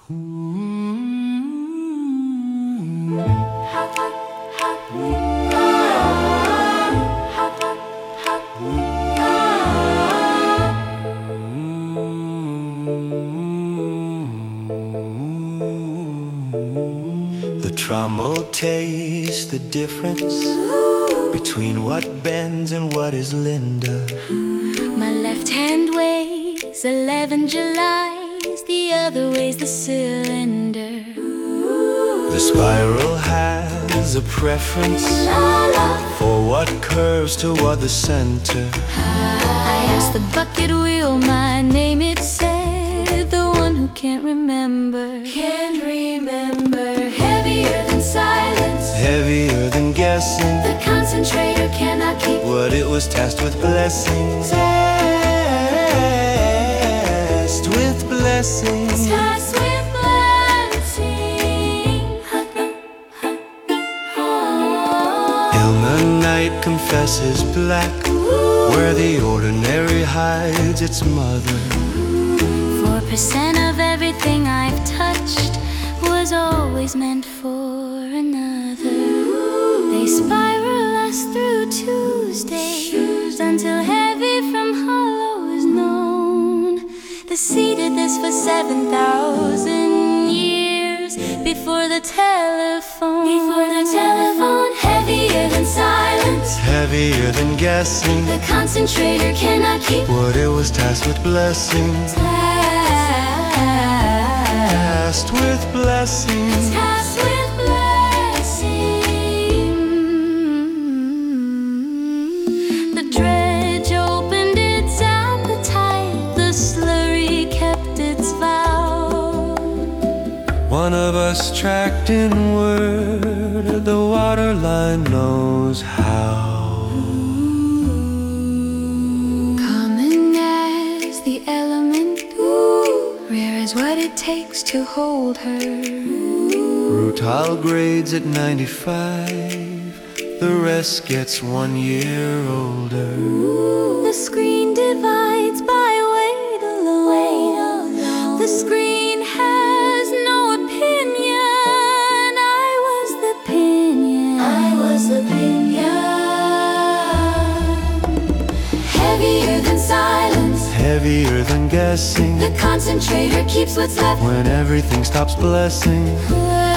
The trombone tastes the difference between what bends and what is Linda. My left hand weighs 11 Julys, the other weighs the cylinder. The spiral has a preference for what curves toward the center. I asked the bucket wheel my name, it said, the one who can't remember. Can't remember. Heavier than silence, Heavier than guessing. the concentrator cannot keep What it was tasked with blessing. Tasked with blessings. tasked with blessing. Ilmenite confesses black where the ordinary hides its mother. 4% of everything I've touched was always meant for another. They spiral us through Tuesdays until heavy from hollow is known. The sea did this for 7,000 years before the telephone. Before the telephone, heavier than silence, Heavier than guessing. the concentrator cannot keep What it was tasked with blessing. Tasked with blessings. tasked with blessing. The dredge opened its appetite, the slurry kept its vow. One of us tracked inward, the waterline knows how. Common as the element, rare is what it takes to hold her. Rutile grades at 95, the rest gets 1 year older. The screen divides by weight alone. The screen has no opinion. I was the pinion. I was the pinion. Heavier than silence, Heavier than guessing. the concentrator keeps what's left When everything stops blessing.